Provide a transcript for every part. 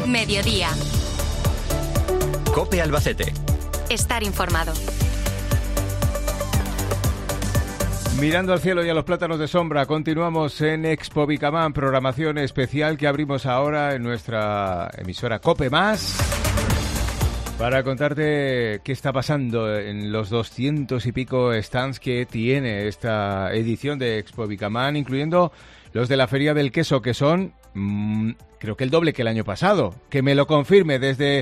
Mediodía. COPE Albacete. Estar informado. Mirando al cielo y a los plátanos de sombra, continuamos en Expo Bicamán, programación especial que abrimos ahora en nuestra emisora COPE+, para contarte qué está pasando en los 200 y pico stands que tiene esta edición de Expo Bicamán, incluyendo los de la Feria del Queso, que son, creo que el doble que el año pasado. Que me lo confirme desde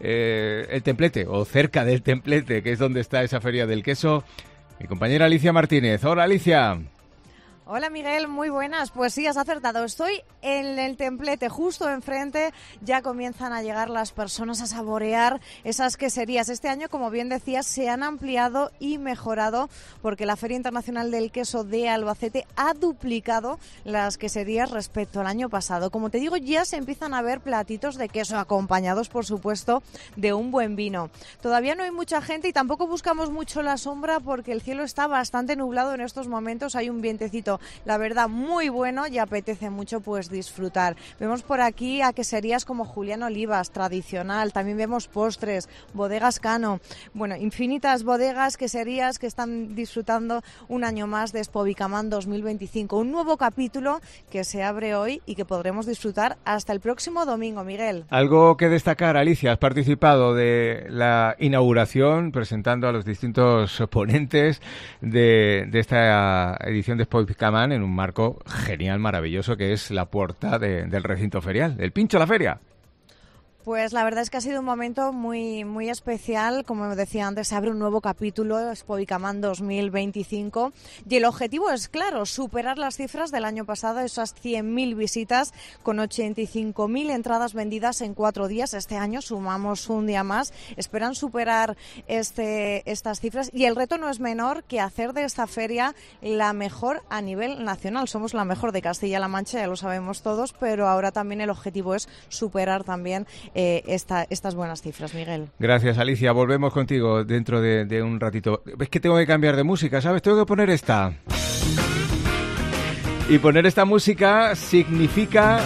el Templete, o cerca del Templete, que es donde está esa Feria del Queso, mi compañera Alicia Martínez. Hola, Alicia. Hola, Miguel, muy buenas. Pues sí, has acertado. Estoy en el Templete, justo enfrente. Ya comienzan a llegar las personas a saborear esas queserías. Este año, como bien decías, se han ampliado y mejorado porque la Feria Internacional del Queso de Albacete ha duplicado las queserías respecto al año pasado. Como te digo, ya se empiezan a ver platitos de queso acompañados, por supuesto, de un buen vino. Todavía no hay mucha gente y tampoco buscamos mucho la sombra porque el cielo está bastante nublado en estos momentos. Hay un vientecito, la verdad, muy bueno y apetece mucho pues disfrutar. Vemos por aquí a queserías como Julián Olivas, tradicional. También vemos postres, bodegas Cano. Bueno, infinitas bodegas, queserías que están disfrutando un año más de Expo Bicamán 2025. Un nuevo capítulo que se abre hoy y que podremos disfrutar hasta el próximo domingo, Miguel. Algo que destacar, Alicia, has participado de la inauguración presentando a los distintos ponentes de esta edición de Expo Bicamán en un marco genial, maravilloso, que es la puerta del recinto ferial, el Pincho la Feria. Pues la verdad es que ha sido un momento muy, muy especial. Como decía antes, se abre un nuevo capítulo, Expo Bicamán 2025. Y el objetivo es, claro, superar las cifras del año pasado, esas 100.000 visitas con 85.000 entradas vendidas en 4 días. Este año sumamos un día más. Esperan superar estas cifras. Y el reto no es menor que hacer de esta feria la mejor a nivel nacional. Somos la mejor de Castilla-La Mancha, ya lo sabemos todos, pero ahora también el objetivo es superar también estas buenas cifras, Miguel. Gracias, Alicia. Volvemos contigo dentro de un ratito. Es que tengo que cambiar de música, ¿sabes? Tengo que poner esta. Y poner esta música significa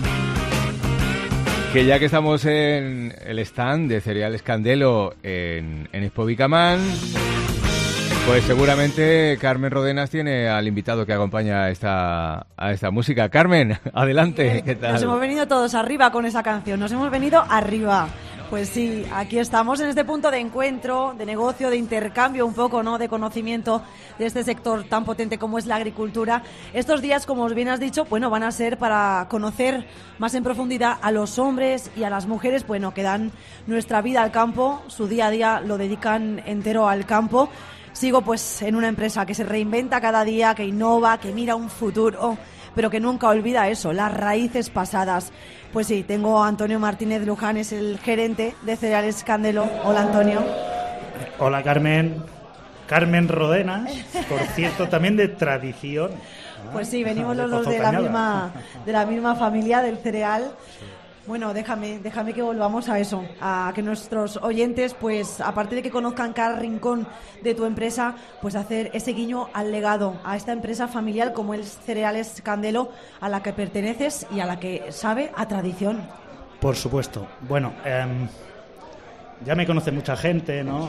que ya que estamos en el stand de Cereales Candelo en Expo Bicamán, pues seguramente Carmen Rodenas tiene al invitado que acompaña a esta música. Carmen, adelante. ¿Qué tal? Nos hemos venido todos arriba con esa canción, nos hemos venido arriba. Pues sí, aquí estamos en este punto de encuentro, de negocio, de intercambio un poco, ¿no?, de conocimiento de este sector tan potente como es la agricultura. Estos días, como bien has dicho, bueno, van a ser para conocer más en profundidad a los hombres y a las mujeres, bueno, que dan nuestra vida al campo, su día a día lo dedican entero al campo. Sigo pues en una empresa que se reinventa cada día, que innova, que mira un futuro, pero que nunca olvida eso, las raíces pasadas. Pues sí, tengo a Antonio Martínez Luján, es el gerente de Cereales Candelo. Hola, Antonio. Hola, Carmen. Carmen Rodenas, por cierto, también de tradición. Pues sí, venimos los dos de la misma familia del cereal. Bueno, déjame que volvamos a eso, a que nuestros oyentes, pues aparte de que conozcan cada rincón de tu empresa, pues hacer ese guiño al legado, a esta empresa familiar como es Cereales Candelo, a la que perteneces y a la que sabe a tradición. Por supuesto. Bueno, ya me conoce mucha gente, ¿no?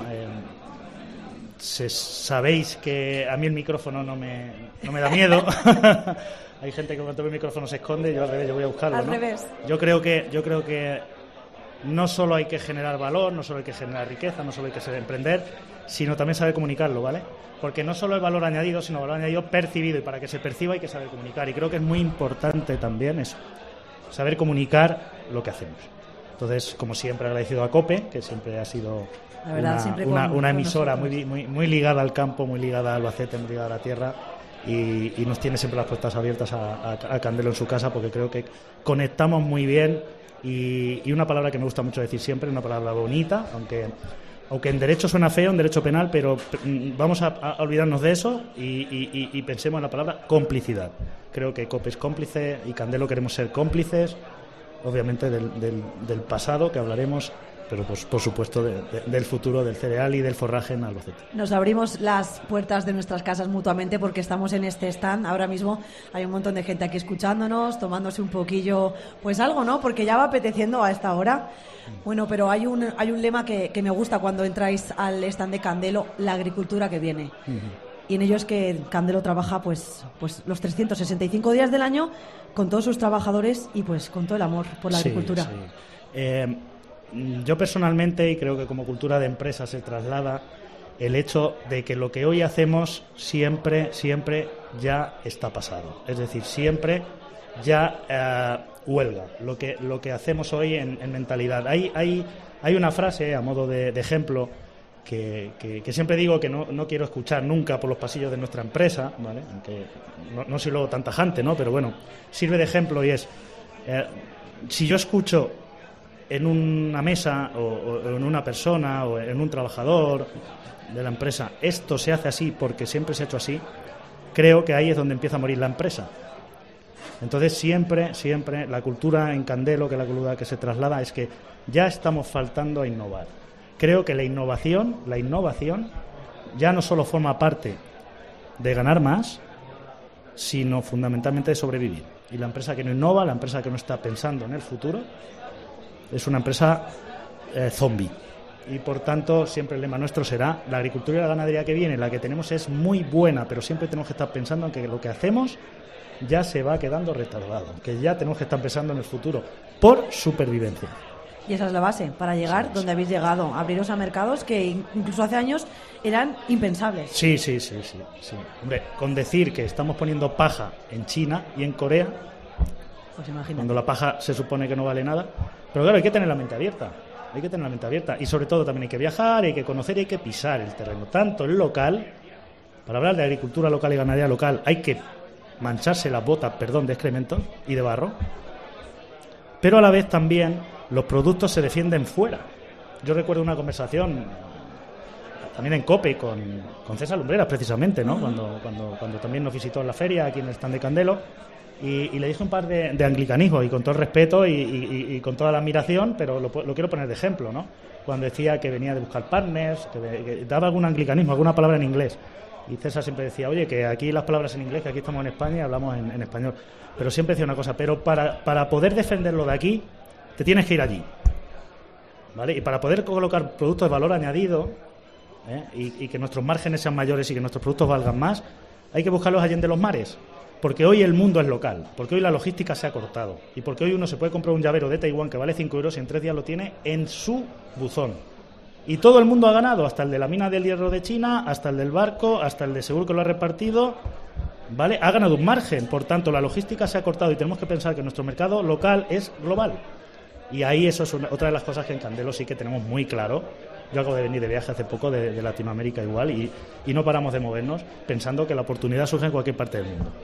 Sabéis que a mí el micrófono no me da miedo. Hay gente que cuando ve el micrófono se esconde, yo al revés, yo voy a buscarlo, ¿no? Al revés. Yo creo que no solo hay que generar valor, no solo hay que generar riqueza, no solo hay que saber emprender, sino también saber comunicarlo, ¿vale? Porque no solo es valor añadido, sino valor añadido percibido, y para que se perciba hay que saber comunicar, y creo que es muy importante también eso, saber comunicar lo que hacemos. Entonces, como siempre, agradecido a COPE, que siempre ha sido una emisora muy ligada al campo, muy ligada a Albacete, muy ligada a la tierra, y nos tiene siempre las puertas abiertas a Candelo en su casa, porque creo que conectamos muy bien, y una palabra que me gusta mucho decir siempre, una palabra bonita, aunque en derecho suena feo, en derecho penal, pero vamos a olvidarnos de eso y pensemos en la palabra complicidad. Creo que COPE es cómplice y Candelo queremos ser cómplices, obviamente del pasado, que hablaremos pero pues, por supuesto del futuro del cereal y del forraje en Albacete. Nos abrimos las puertas de nuestras casas mutuamente porque estamos en este stand. Ahora mismo hay un montón de gente aquí escuchándonos, tomándose un poquillo, pues algo, ¿no? Porque ya va apeteciendo a esta hora. Bueno, pero hay un lema que me gusta cuando entráis al stand de Candelo, la agricultura que viene. Y en ello es que Candelo trabaja pues los 365 días del año con todos sus trabajadores y pues con todo el amor por la agricultura. Sí. Yo personalmente, y creo que como cultura de empresa se traslada el hecho de que lo que hoy hacemos siempre ya está pasado. Es decir, siempre ya huelga. Lo que hacemos hoy en mentalidad. Hay una frase, a modo de ejemplo, que siempre digo que no quiero escuchar nunca por los pasillos de nuestra empresa, ¿vale? Aunque no soy luego tan tajante, ¿no? Pero bueno, sirve de ejemplo y es, si yo escucho en una mesa o en una persona o en un trabajador de la empresa, esto se hace así porque siempre se ha hecho así, creo que ahí es donde empieza a morir la empresa. Entonces siempre la cultura en Candelo, que es la cultura que se traslada, es que ya estamos faltando a innovar. Creo que la innovación ya no solo forma parte de ganar más, sino fundamentalmente de sobrevivir. Y la empresa que no innova, la empresa que no está pensando en el futuro, es una empresa zombie. Y por tanto, siempre el lema nuestro será: la agricultura y la ganadería que viene, la que tenemos es muy buena, pero siempre tenemos que estar pensando en que lo que hacemos ya se va quedando retardado, que ya tenemos que estar pensando en el futuro, por supervivencia. Y esa es la base, para llegar donde habéis llegado, abriros a mercados que incluso hace años eran impensables. Sí. Hombre, con decir que estamos poniendo paja en China y en Corea, pues imagínate. Cuando la paja se supone que no vale nada. Pero claro, hay que tener la mente abierta. Y sobre todo también hay que viajar, hay que conocer y hay que pisar el terreno. Tanto el local, para hablar de agricultura local y ganadería local, hay que mancharse las botas, de excrementos y de barro. Pero a la vez también los productos se defienden fuera. Yo recuerdo una conversación también en COPE con César Lumbreras, precisamente, ¿no? Cuando también nos visitó en la feria, aquí en el stand de Candelo, y le dije un par de anglicanismos, y con todo el respeto y con toda la admiración, pero lo quiero poner de ejemplo, ¿no? Cuando decía que venía de buscar partners, que daba algún anglicanismo, alguna palabra en inglés. Y César siempre decía, oye, que aquí las palabras en inglés, que aquí estamos en España y hablamos en español. Pero siempre decía una cosa, pero para poder defenderlo de aquí, te tienes que ir allí, ¿vale? Y para poder colocar productos de valor añadido, y que nuestros márgenes sean mayores y que nuestros productos valgan más, hay que buscarlos allá de los mares, porque hoy el mundo es local, porque hoy la logística se ha cortado y porque hoy uno se puede comprar un llavero de Taiwán que vale 5 euros y en 3 días lo tiene en su buzón. Y todo el mundo ha ganado, hasta el de la mina del hierro de China, hasta el del barco, hasta el de seguro que lo ha repartido, ¿vale? Ha ganado un margen, por tanto la logística se ha cortado y tenemos que pensar que nuestro mercado local es global. Y ahí eso es otra de las cosas que en Candelo sí que tenemos muy claro. Yo acabo de venir de viaje hace poco de Latinoamérica igual y no paramos de movernos pensando que la oportunidad surge en cualquier parte del mundo.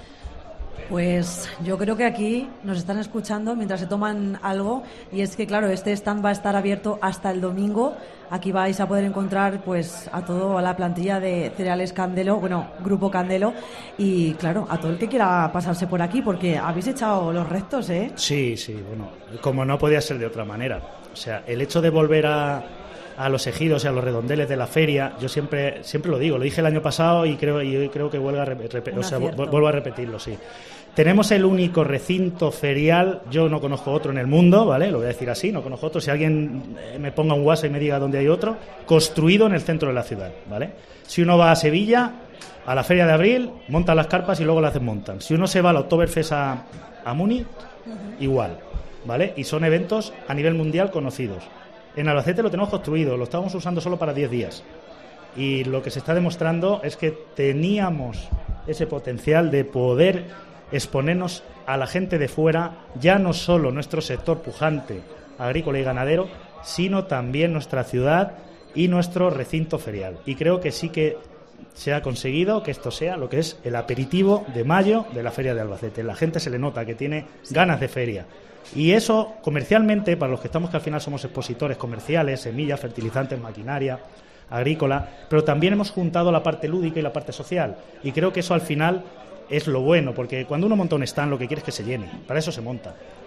Pues yo creo que aquí nos están escuchando mientras se toman algo, y es que claro, este stand va a estar abierto hasta el domingo. Aquí vais a poder encontrar pues a la plantilla de Cereales Candelo, Grupo Candelo, y claro, a todo el que quiera pasarse por aquí, porque habéis echado los restos, ¿eh? Sí, como no podía ser de otra manera. O sea, el hecho de volver a los ejidos y a los redondeles de la feria, yo siempre lo digo, lo dije el año pasado y creo que vuelvo a repetirlo, sí. Tenemos el único recinto ferial, yo no conozco otro en el mundo, ¿vale? Lo voy a decir así, no conozco otro. Si alguien me ponga un WhatsApp y me diga dónde hay otro, construido en el centro de la ciudad, ¿vale? Si uno va a Sevilla, a la Feria de Abril, montan las carpas y luego las desmontan. Si uno se va al Oktoberfest a Múnich, igual, ¿vale? Y son eventos a nivel mundial conocidos. En Albacete lo tenemos construido, lo estábamos usando solo para 10 días. Y lo que se está demostrando es que teníamos ese potencial de poder exponernos a la gente de fuera, ya no solo nuestro sector pujante, agrícola y ganadero, sino también nuestra ciudad y nuestro recinto ferial. Y creo que sí que se ha conseguido que esto sea lo que es el aperitivo de mayo de la Feria de Albacete. La gente se le nota que tiene ganas de feria. Y eso, comercialmente, para los que estamos, que al final somos expositores comerciales, semillas, fertilizantes, maquinaria agrícola, pero también hemos juntado la parte lúdica y la parte social. Y creo que eso al final es lo bueno, porque cuando uno monta un stand lo que quiere es que se llene, para eso se monta.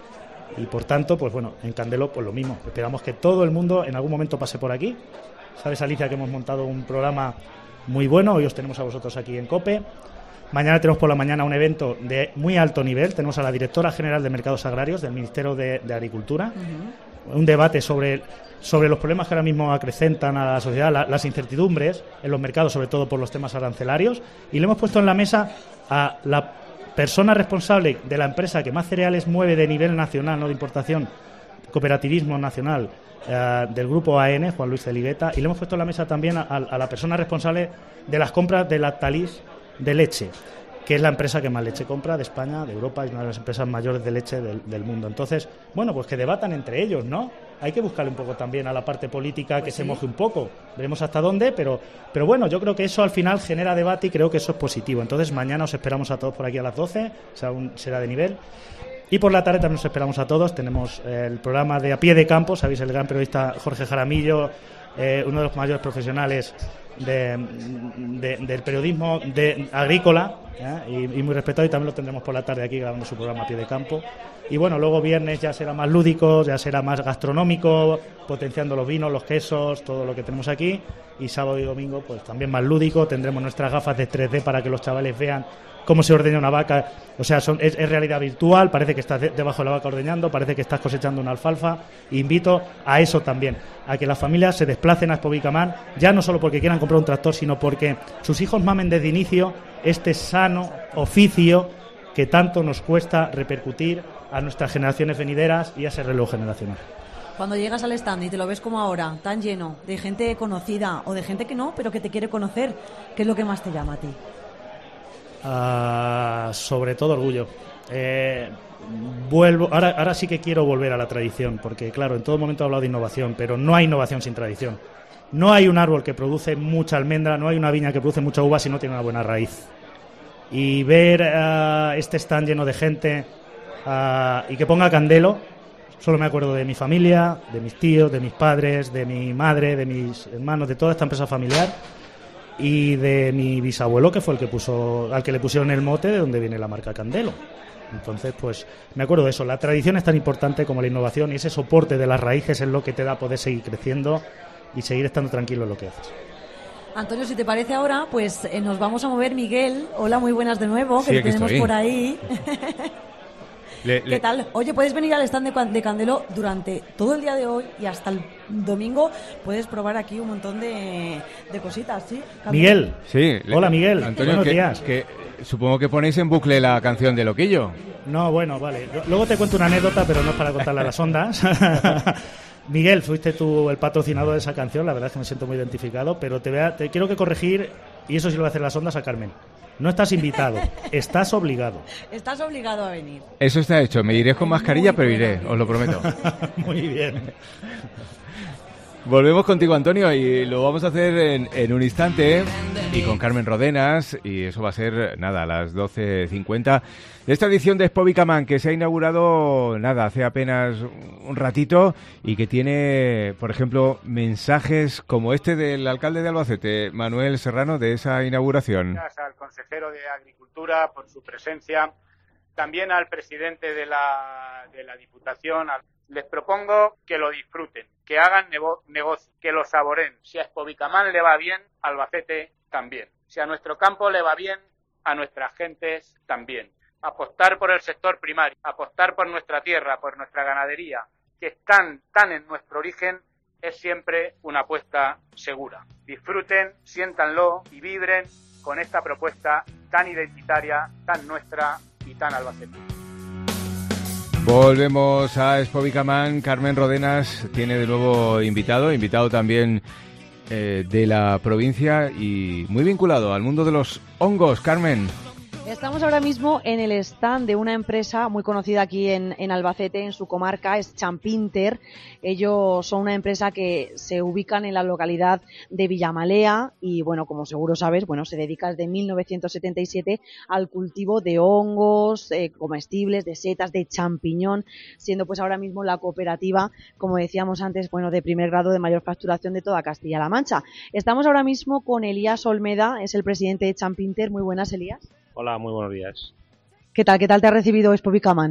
Y por tanto, pues bueno, en Candelo pues lo mismo. Esperamos que todo el mundo en algún momento pase por aquí. Sabes, Alicia, que hemos montado un programa muy bueno. Hoy os tenemos a vosotros aquí en COPE. Mañana tenemos por la mañana un evento de muy alto nivel. Tenemos a la directora general de Mercados Agrarios del Ministerio de Agricultura. Un debate sobre los problemas que ahora mismo acrecentan a la sociedad, las incertidumbres en los mercados, sobre todo por los temas arancelarios. Y le hemos puesto en la mesa a la persona responsable de la empresa que más cereales mueve de nivel nacional, no de importación, cooperativismo nacional, del grupo AN, Juan Luis Celigueta, y le hemos puesto en la mesa también a la persona responsable de las compras de Lactalis de leche, que es la empresa que más leche compra de España, de Europa, es una de las empresas mayores de leche del mundo. Entonces, bueno, pues que debatan entre ellos, ¿no? Hay que buscarle un poco también a la parte política que se moje un poco. Veremos hasta dónde, pero bueno, yo creo que eso al final genera debate y creo que eso es positivo. Entonces, mañana os esperamos a todos por aquí a las 12, o sea, será de nivel. Y por la tarde también nos esperamos a todos. Tenemos el programa de A Pie de Campo, sabéis, el gran periodista Jorge Jaramillo, uno de los mayores profesionales del periodismo agrícola, y muy respetado, y también lo tendremos por la tarde aquí grabando su programa A Pie de Campo. Y bueno, luego viernes ya será más lúdico, ya será más gastronómico, potenciando los vinos, los quesos, todo lo que tenemos aquí, y sábado y domingo pues también más lúdico. Tendremos nuestras gafas de 3D para que los chavales vean cómo se ordeña una vaca. O sea, es realidad virtual, parece que estás debajo de la vaca ordeñando, parece que estás cosechando una alfalfa. Invito a eso también, a que las familias se desplacen a Expobicamán, ya no solo porque quieran comprar un tractor, sino porque sus hijos mamen desde inicio este sano oficio que tanto nos cuesta repercutir a nuestras generaciones venideras y a ese relevo generacional. Cuando llegas al stand y te lo ves como ahora, tan lleno de gente conocida o de gente que no, pero que te quiere conocer, ¿qué es lo que más te llama a ti? Sobre todo orgullo. Ahora sí que quiero volver a la tradición, porque claro, en todo momento he hablado de innovación, pero no hay innovación sin tradición. No hay un árbol que produce mucha almendra, no hay una viña que produce mucha uva si no tiene una buena raíz. Y ver este stand lleno de gente y que ponga Candelo, solo me acuerdo de mi familia, de mis tíos, de mis padres, de mi madre, de mis hermanos, de toda esta empresa familiar, y de mi bisabuelo, que fue al que le pusieron el mote de donde viene la marca Candelo. Entonces, pues me acuerdo de eso. La tradición es tan importante como la innovación, y ese soporte de las raíces es lo que te da poder seguir creciendo y seguir estando tranquilo en lo que haces. Antonio, si te parece ahora, pues nos vamos a mover. Miguel, hola, muy buenas de nuevo, que te tenemos por ahí. ¿Qué tal? Oye, puedes venir al stand de Candelo durante todo el día de hoy y hasta el domingo. Puedes probar aquí un montón de cositas, ¿sí? Candelo. Miguel. Sí. Hola, Miguel. Antonio, buenos días. Supongo que ponéis en bucle la canción de Loquillo. No, bueno, vale. Luego te cuento una anécdota, pero no es para contarla a las ondas. Miguel, fuiste tú el patrocinador de esa canción, la verdad es que me siento muy identificado, pero te quiero que corregir, y eso sí lo voy a hacer las ondas a Carmen. No estás invitado, estás obligado. Estás obligado a venir. Eso está hecho, me iré con mascarilla, pero iré, os lo prometo. Muy bien. Volvemos contigo, Antonio, y lo vamos a hacer en un instante, y con Carmen Rodenas, y eso va a ser, nada, a las 12:50 de esta edición de Expobicamán, que se ha inaugurado, hace apenas un ratito, y que tiene, por ejemplo, mensajes como este del alcalde de Albacete, Manuel Serrano, de esa inauguración. Gracias al consejero de Agricultura por su presencia, también al presidente de la Diputación. Les propongo que lo disfruten, que hagan negocio, que lo saboreen. Si a Expobicamán le va bien, a Albacete también. Si a nuestro campo le va bien, a nuestras gentes también. Apostar por el sector primario, apostar por nuestra tierra, por nuestra ganadería, que están tan en nuestro origen, es siempre una apuesta segura. Disfruten, siéntanlo y vibren con esta propuesta tan identitaria, tan nuestra y tan albacete. Volvemos a Expobicamán. Carmen Rodenas tiene de nuevo invitado también de la provincia y muy vinculado al mundo de los hongos. Carmen. Estamos ahora mismo en el stand de una empresa muy conocida aquí en Albacete, en su comarca, es Champinter. Ellos son una empresa que se ubican en la localidad de Villamalea y, bueno, como seguro sabes, se dedica desde 1977 al cultivo de hongos, comestibles, de setas, de champiñón, siendo pues ahora mismo la cooperativa, como decíamos antes, de primer grado de mayor facturación de toda Castilla-La Mancha. Estamos ahora mismo con Elías Olmeda, es el presidente de Champinter. Muy buenas, Elías. Hola, muy buenos días. ¿Qué tal te ha recibido Expobicamán?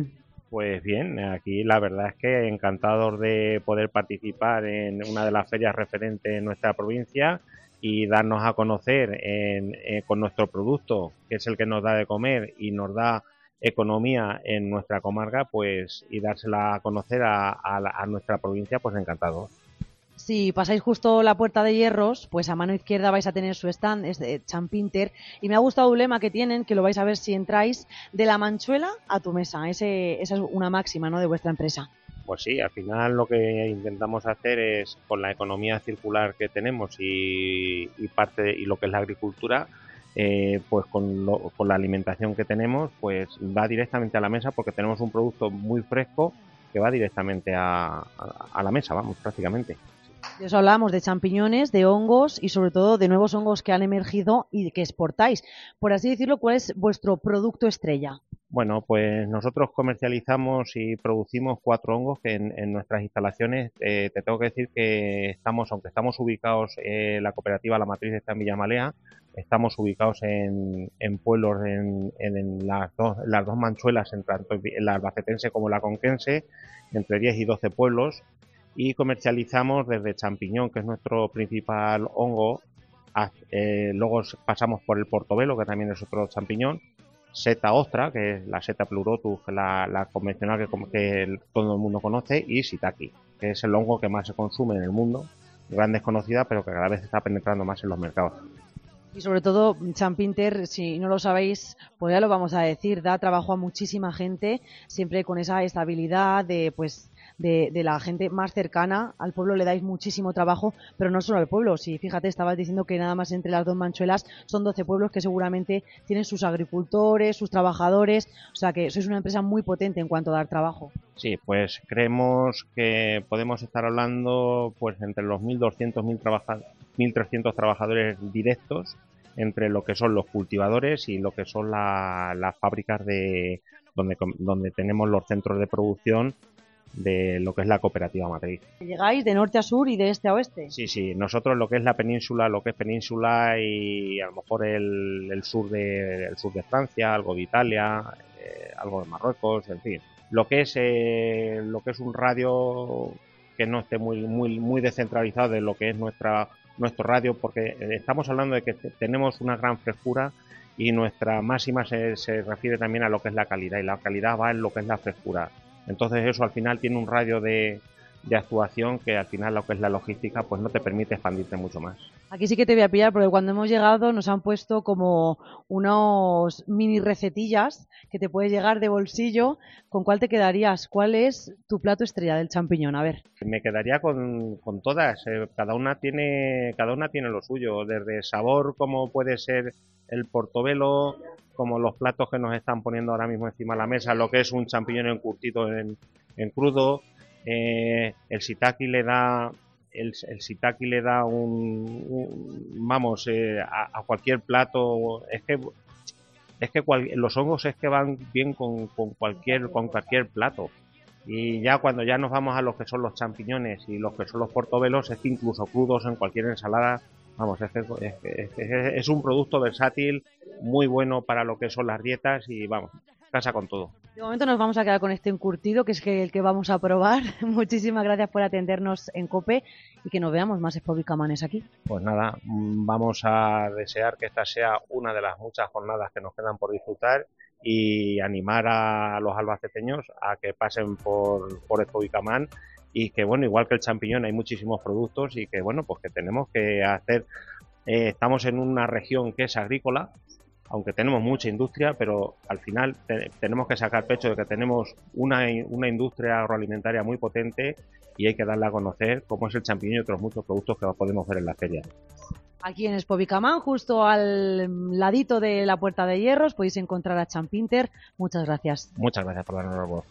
Pues bien, aquí la verdad es que encantador de poder participar en una de las ferias referentes en nuestra provincia y darnos a conocer con nuestro producto, que es el que nos da de comer y nos da economía en nuestra comarca, pues, y dársela a conocer a nuestra provincia, pues encantado. Si pasáis justo la Puerta de Hierros, pues a mano izquierda vais a tener su stand, es de Champinter, y me ha gustado un lema que tienen, que lo vais a ver si entráis, de la manchuela a tu mesa. Esa es una máxima, ¿no?, de vuestra empresa. Pues sí, al final lo que intentamos hacer es, con la economía circular que tenemos y lo que es la agricultura, pues con la alimentación que tenemos, pues va directamente a la mesa, porque tenemos un producto muy fresco que va directamente a la mesa, vamos, prácticamente. De eso hablamos, de champiñones, de hongos y sobre todo de nuevos hongos que han emergido y que exportáis. Por así decirlo, ¿cuál es vuestro producto estrella? Bueno, pues nosotros comercializamos y producimos 4 hongos que en nuestras instalaciones. Te tengo que decir que aunque estamos ubicados, la cooperativa La Matriz está en Villamalea, estamos ubicados en pueblos en las dos manchuelas, tanto en la albacetense como la conquense, entre 10 y 12 pueblos, y comercializamos desde champiñón, que es nuestro principal hongo, luego pasamos por el portobelo, que también es otro champiñón, seta ostra, que es la seta pleurotus, la convencional que todo el mundo conoce, y shiitake, que es el hongo que más se consume en el mundo, gran desconocida, pero que cada vez está penetrando más en los mercados. Y sobre todo, Champinter, si no lo sabéis, pues ya lo vamos a decir, da trabajo a muchísima gente, siempre con esa estabilidad de la gente más cercana. Al pueblo le dais muchísimo trabajo, pero no solo al pueblo. Si fíjate, estabas diciendo que nada más entre las dos manchuelas son 12 pueblos que seguramente tienen sus agricultores, sus trabajadores, o sea que sois una empresa muy potente en cuanto a dar trabajo. Sí, pues creemos que podemos estar hablando pues entre los 1.200, 1.300 trabajadores directos, entre lo que son los cultivadores y lo que son las fábricas donde tenemos los centros de producción de lo que es la cooperativa matriz. ¿Llegáis de norte a sur y de este a oeste? Sí, nosotros lo que es la península, y a lo mejor el sur de Francia, algo de Italia, algo de Marruecos, en fin, lo que es un radio que no esté muy descentralizado de lo que es nuestro radio, porque estamos hablando de que tenemos una gran frescura y nuestra máxima se refiere también a lo que es la calidad, y la calidad va en lo que es la frescura. Entonces eso al final tiene un radio de actuación que al final lo que es la logística pues no te permite expandirte mucho más. Aquí sí que te voy a pillar, porque cuando hemos llegado nos han puesto como unos mini recetillas que te puedes llegar de bolsillo. ¿Con cuál te quedarías? ¿Cuál es tu plato estrella del champiñón? A ver. Me quedaría con todas. Cada una tiene lo suyo, desde sabor, como puede ser el portobelo, como los platos que nos están poniendo ahora mismo encima de la mesa, lo que es un champiñón encurtido en crudo. El shiitake le da a cualquier plato. Es que los hongos es que van bien con cualquier plato. Y ya cuando ya nos vamos a lo que son los champiñones y los que son los portobelos, es que incluso crudos en cualquier ensalada, vamos, es un producto versátil, muy bueno para lo que son las dietas y vamos, casa con todo. De momento nos vamos a quedar con este encurtido, que es el que vamos a probar. Muchísimas gracias por atendernos en COPE y que nos veamos más expobicamanes aquí. Pues nada, vamos a desear que esta sea una de las muchas jornadas que nos quedan por disfrutar y animar a los albaceteños a que pasen por Expobicamán, y que bueno, igual que el champiñón hay muchísimos productos y que bueno, pues que tenemos que hacer, estamos en una región que es agrícola, aunque tenemos mucha industria, pero al final tenemos que sacar pecho de que tenemos una industria agroalimentaria muy potente y hay que darla a conocer, como es el champiñón y otros muchos productos que podemos ver en la feria. Aquí en Expobicamán, justo al ladito de la Puerta de Hierros, podéis encontrar a Champinter. Muchas gracias. Muchas gracias por darnos la voz.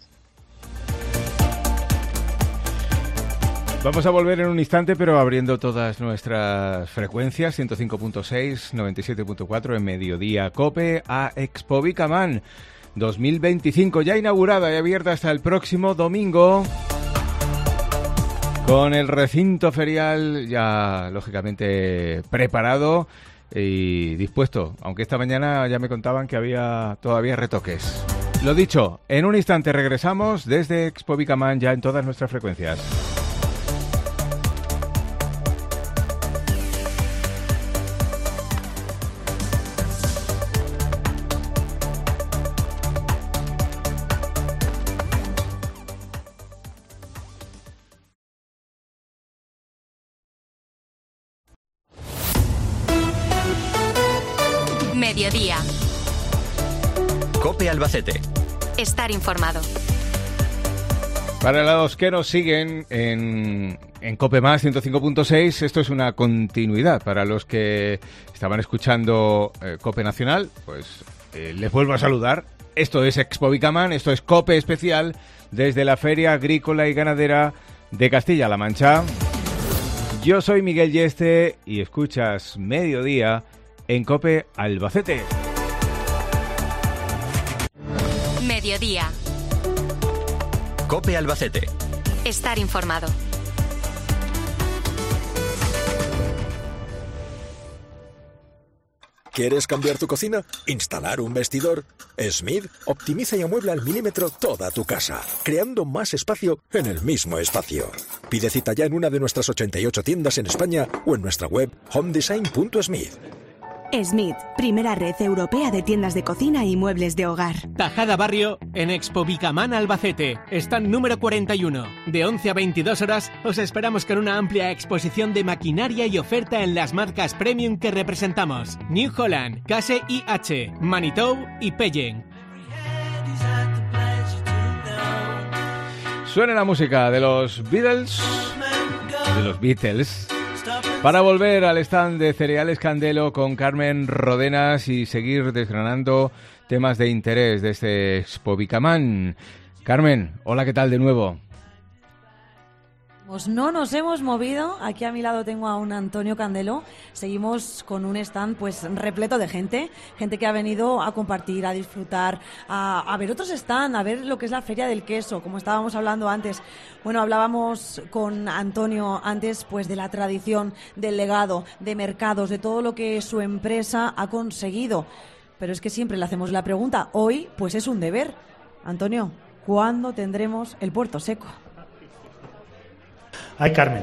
Vamos a volver en un instante, pero abriendo todas nuestras frecuencias, 105.6, 97.4 en Mediodía Cope, a Expobicamán 2025, ya inaugurada y abierta hasta el próximo domingo, con el recinto ferial ya lógicamente preparado y dispuesto, aunque esta mañana ya me contaban que había todavía retoques. Lo dicho, en un instante regresamos desde Expo Bicaman ya en todas nuestras frecuencias. Mediodía. COPE Albacete. Estar informado. Para los que nos siguen en COPE Más 105.6, esto es una continuidad. Para los que estaban escuchando COPE Nacional, pues les vuelvo a saludar. Esto es Expo Bicaman, esto es COPE especial desde la Feria Agrícola y Ganadera de Castilla-La Mancha. Yo soy Miguel Yeste y escuchas Mediodía en COPE Albacete. Mediodía. COPE Albacete. Estar informado. ¿Quieres cambiar tu cocina? ¿Instalar un vestidor? Smith optimiza y amuebla al milímetro toda tu casa, creando más espacio en el mismo espacio. Pide cita ya en una de nuestras 88 tiendas en España o en nuestra web homedesign.smith. Smith, primera red europea de tiendas de cocina y muebles de hogar. Tajada Barrio en Expo Bicaman Albacete. Stand número 41. De 11 a 22 horas os esperamos con una amplia exposición de maquinaria y oferta en las marcas premium que representamos. New Holland, Case IH, Manitou y Pellen. Suena la música de los Beatles, para volver al stand de Cereales Candelo con Carmen Rodenas y seguir desgranando temas de interés de este Expo Bicaman. Carmen, hola, ¿qué tal de nuevo? Pues no nos hemos movido. Aquí a mi lado tengo a un Antonio Candelo. Seguimos con un stand pues repleto de gente que ha venido a compartir, a disfrutar, a ver otros stands, a ver lo que es la Feria del Queso, como estábamos hablando antes. Bueno, hablábamos con Antonio antes pues de la tradición, del legado, de mercados, de todo lo que su empresa ha conseguido. Pero es que siempre le hacemos la pregunta. Hoy pues es un deber. Antonio, ¿cuándo tendremos el Puerto Seco? Ay, Carmen,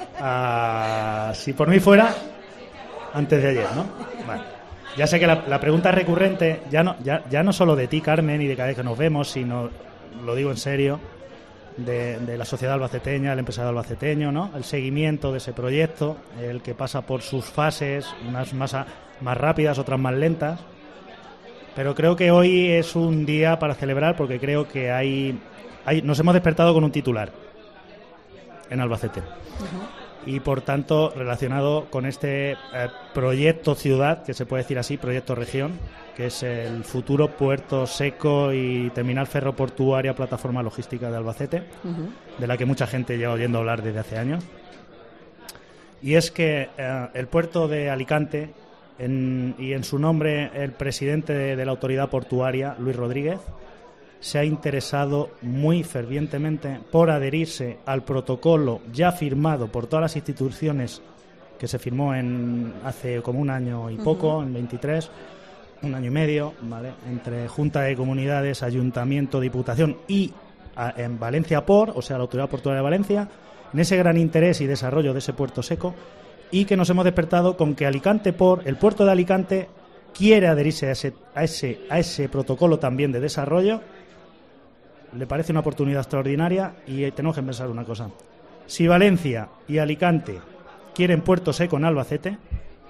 si por mí fuera, antes de ayer, ¿no? Vale. Ya sé que la pregunta es recurrente, ya no solo de ti, Carmen, y de cada vez que nos vemos, sino, lo digo en serio, de la sociedad albaceteña, el empresario albaceteño, ¿no? El seguimiento de ese proyecto, el que pasa por sus fases, unas más rápidas, otras más lentas. Pero creo que hoy es un día para celebrar porque creo que nos hemos despertado con un titular en Albacete. Y por tanto relacionado con este proyecto ciudad, que se puede decir así, proyecto región, que es el futuro puerto seco y terminal ferroportuaria, plataforma logística de Albacete, de la que mucha gente lleva oyendo hablar desde hace años. Y es que el puerto de Alicante, y en su nombre el presidente de la autoridad portuaria, Luis Rodríguez, se ha interesado muy fervientemente por adherirse al protocolo ya firmado por todas las instituciones, que se firmó hace como un año y poco, en 23, un año y medio, ¿vale? Entre Junta de Comunidades, Ayuntamiento, Diputación y en Valencia Port, o sea, la Autoridad Portuaria de Valencia, en ese gran interés y desarrollo de ese puerto seco, y que nos hemos despertado con que Alicante Port, el puerto de Alicante, quiere adherirse a ese protocolo también de desarrollo. Le parece una oportunidad extraordinaria y tenemos que pensar una cosa. Si Valencia y Alicante quieren puerto seco en Albacete,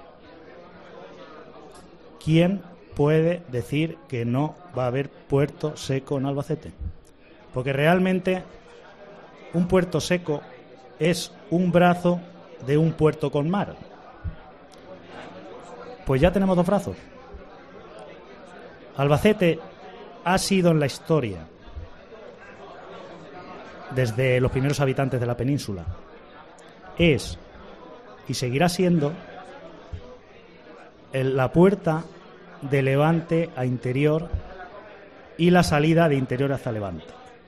¿quién puede decir que no va a haber puerto seco en Albacete? Porque realmente un puerto seco es un brazo de un puerto con mar. Pues ya tenemos dos brazos. Albacete ha sido en la historia, desde los primeros habitantes de la península, es y seguirá siendo la puerta de Levante a Interior y la salida de Interior hacia Levante.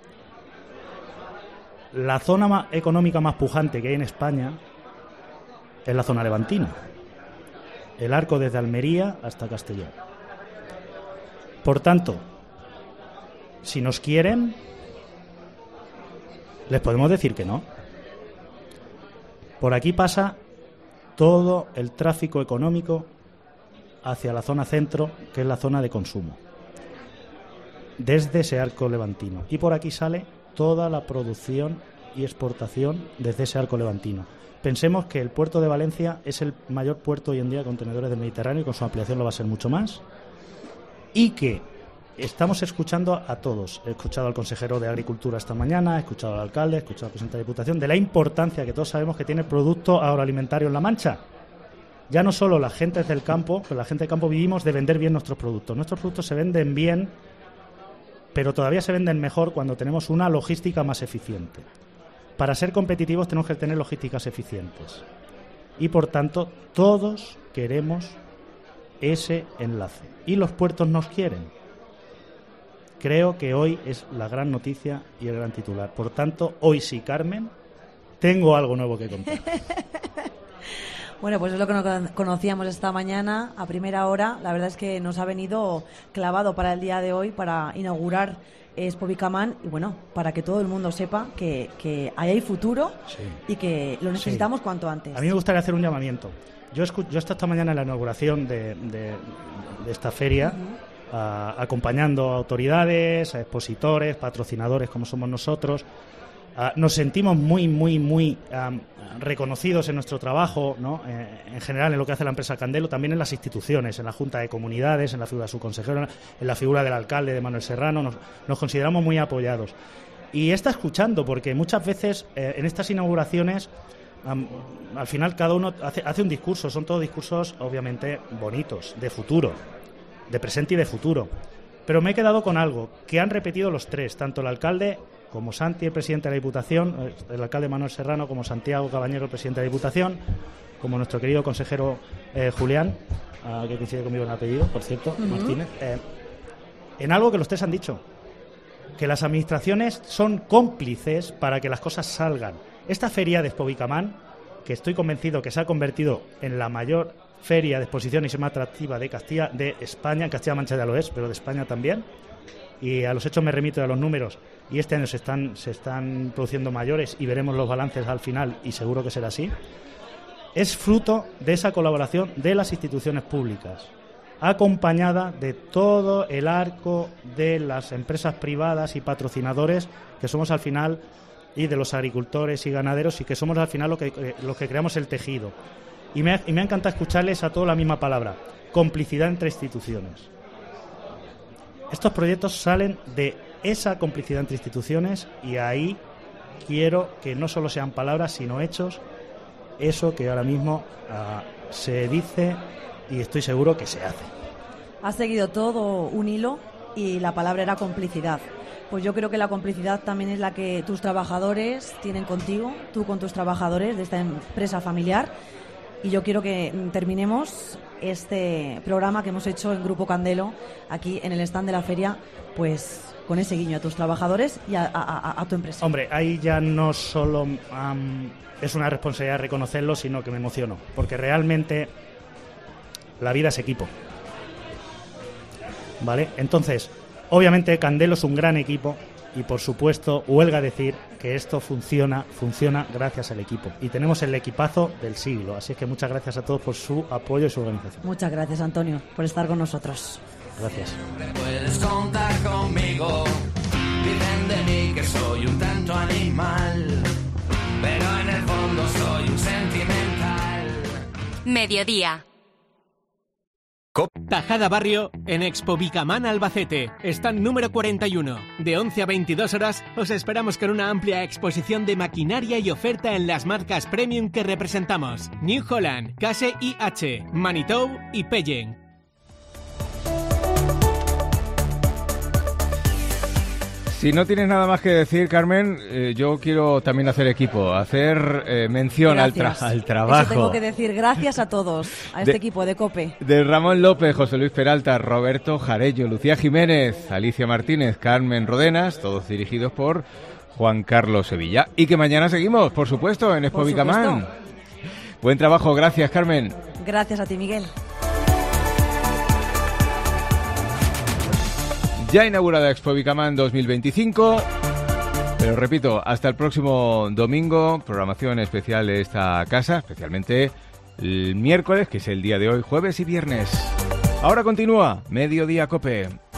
La zona económica más pujante que hay en España es la zona levantina, el arco desde Almería hasta Castellón. Por tanto, Si nos quieren, les podemos decir que no. Por aquí pasa todo el tráfico económico hacia la zona centro, que es la zona de consumo, desde ese arco levantino. Y por aquí sale toda la producción y exportación desde ese arco levantino. Pensemos que el puerto de Valencia es el mayor puerto hoy en día de contenedores del Mediterráneo y con su ampliación lo va a ser mucho más. Y que estamos escuchando a todos. He escuchado al consejero de Agricultura esta mañana, he escuchado al alcalde, he escuchado al presidente de la Diputación, de la importancia que todos sabemos que tiene el producto agroalimentario en La Mancha. Ya no solo la gente del campo, pero la gente del campo vivimos de vender bien nuestros productos. Nuestros productos se venden bien, pero todavía se venden mejor cuando tenemos una logística más eficiente. Para ser competitivos tenemos que tener logísticas eficientes. Y por tanto, todos queremos ese enlace. Y los puertos nos quieren. Creo que hoy es la gran noticia y el gran titular. Por tanto, hoy sí, Carmen, tengo algo nuevo que contar. Bueno, pues es lo que no conocíamos esta mañana a primera hora. La verdad es que nos ha venido clavado para el día de hoy, para inaugurar Expobicamán, y bueno, para que todo el mundo sepa que ahí hay futuro, sí, y que lo necesitamos, sí, cuanto antes. A mí me gustaría hacer un llamamiento. Yo he estado esta mañana en la inauguración de esta feria, acompañando a autoridades, a expositores, patrocinadores como somos nosotros. Nos sentimos muy reconocidos en nuestro trabajo, ¿no? En general en lo que hace la empresa Candelo, también en las instituciones, en la Junta de Comunidades, en la figura de su consejero, en la figura del alcalde, de Manuel Serrano. Nos consideramos muy apoyados. Y está escuchando, porque muchas veces en estas inauguraciones al final cada uno hace un discurso. Son todos discursos obviamente bonitos, de futuro, de presente y de futuro. Pero me he quedado con algo que han repetido los tres, tanto el alcalde como Santi, el presidente de la Diputación, el alcalde Manuel Serrano, como Santiago Cabañero, el presidente de la Diputación, como nuestro querido consejero Julián, que coincide conmigo en apellido, por cierto, Martínez, en algo que los tres han dicho, que las administraciones son cómplices para que las cosas salgan. Esta feria de Expobicamán, que estoy convencido que se ha convertido en la mayor feria de exposiciones y más atractiva de España, en Castilla-La Mancha ya lo es, pero de España también, y a los hechos me remito, a los números, y este año se están produciendo mayores y veremos los balances al final, y seguro que será así. Es fruto de esa colaboración de las instituciones públicas, acompañada de todo el arco de las empresas privadas y patrocinadores que somos al final, y de los agricultores y ganaderos, y que somos al final los que creamos el tejido. Y me ha encantado escucharles a todos la misma palabra: complicidad entre instituciones. Estos proyectos salen de esa complicidad entre instituciones, y ahí quiero que no solo sean palabras sino hechos, eso que ahora mismo se dice y estoy seguro que se hace. Ha seguido todo un hilo y la palabra era complicidad. Pues yo creo que la complicidad también es la que tus trabajadores tienen contigo, tú con tus trabajadores de esta empresa familiar. Y yo quiero que terminemos este programa que hemos hecho en Grupo Candelo, aquí en el stand de la feria, pues con ese guiño a tus trabajadores y a tu empresa. Hombre, ahí ya no solo es una responsabilidad reconocerlo, sino que me emociono, porque realmente la vida es equipo, ¿vale? Entonces, obviamente Candelo es un gran equipo y, por supuesto, huelga decir que esto funciona gracias al equipo. Y tenemos el equipazo del siglo. Así es que muchas gracias a todos por su apoyo y su organización. Muchas gracias, Antonio, por estar con nosotros. Gracias. Puedes contar conmigo. Dicen de mí que soy un tanto animal, pero en el fondo soy un sentimental. Mediodía. Tajada Barrio en Expobicamán Albacete, stand número 41. De 11 a 22 horas os esperamos con una amplia exposición de maquinaria y oferta en las marcas premium que representamos: New Holland, Case IH, Manitou y Pellen. Si no tienes nada más que decir, Carmen, yo quiero también hacer equipo, hacer mención al trabajo. Eso tengo que decir, gracias a todos, a este equipo de COPE. De Ramón López, José Luis Peralta, Roberto Jarello, Lucía Jiménez, Alicia Martínez, Carmen Rodenas, todos dirigidos por Juan Carlos Sevilla. Y que mañana seguimos, por supuesto, en Expobicamán. Buen trabajo, gracias, Carmen. Gracias a ti, Miguel. Ya inaugurada Expo Bicaman 2025. Pero repito, hasta el próximo domingo, programación especial de esta casa, especialmente el miércoles, que es el día de hoy, jueves y viernes. Ahora continúa Mediodía COPE.